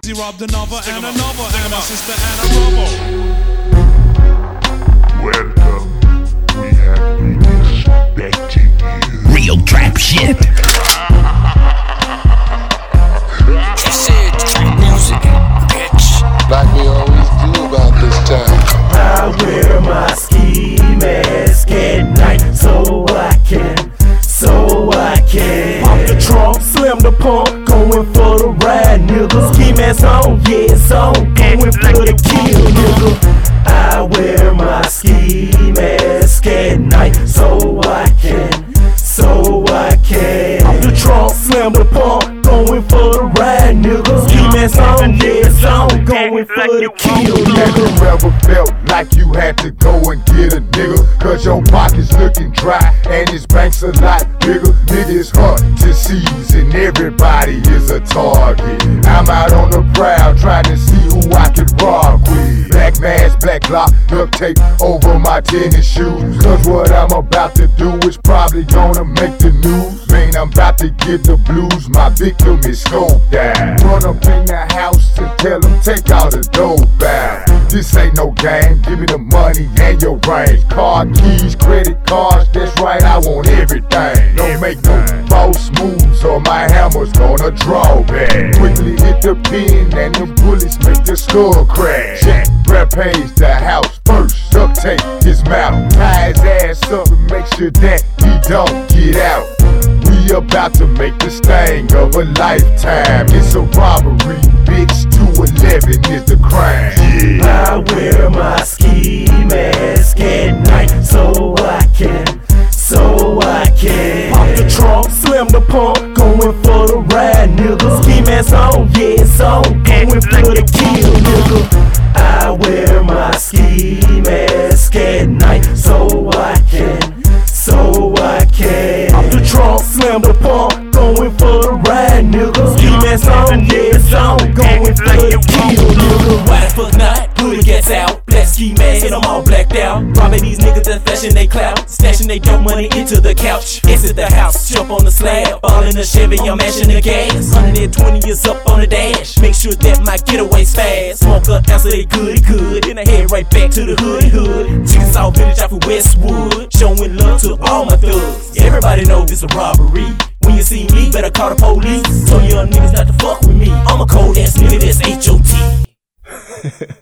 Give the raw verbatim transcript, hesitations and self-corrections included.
He robbed another and another and a sister and a brother. Welcome, we have been back to you. Real trap shit. She said trap music, bitch. Like we always do about this time. I wear my ski mask at night so I can, so I can pop the trunk, slam the pump, going for the ride, nigga. Ski mask on, yeah, it's on, going for the kill, nigga. I wear my ski mask at night so I can, so I can pop the trunk, slam the pump, going for the ride, nigga. Ski mask on, yeah, it's on, going for the kill, Have nigga. you ever felt like you had to go and get a nigga? Cause your pocket's looking dry and his bank's a lot bigger. Niggas hunt to seize and everybody is a target. I'm out on the prowl trying to see who I can rock with. Black mask, black lock, duct tape over my tennis shoes. Cause what I'm about to do is probably gonna make the news. Man, I'm about to get the blues, my victim is scoped down. Run up in the house and tell them take all the dope out. This ain't no game, give me the money and your range. Car keys, credit cards, that's right, I want everything. Don't make no false moves or my hammer's gonna draw back. Quickly hit the pin and them bullets make the skull crash. Jack, rampage the house first, duct tape his mouth. Tie his ass up and make sure that he don't get out. We about to make this thing of a lifetime. It's a robbery, bitch, two eleven is the crime. Yeah. I wear my ski mask at night so I can, so I can pop the trunk, slam the pump, going for the ride, nigga. Ski mask on, yeah, it's on, going for the kill, nigga. I wear my ski mask at night so I can, so I can pop the trunk, slam the pump, going for the ride, nigga. Ski mask on, yeah, it's on, going for the kill, nigga. Why the fuck not? Hoodie gets out, black ski mask, and I'm all blacked out. Robbing these niggas that flashing they clout, stashing they dope money into the couch. Exit the house, jump on the slab, all in the Chevy, I'm mashing the gas. one hundred twenty is up on the dash, make sure that my getaway's fast. Smoke up, answer they good, good, then I head right back to the hood, hood. Chickasaw Village out of Westwood, showing love to all my thugs. Everybody know this a robbery. When you see me, better call the police. Tell young niggas not to fuck with me. I'm a cold ass nigga that's H O T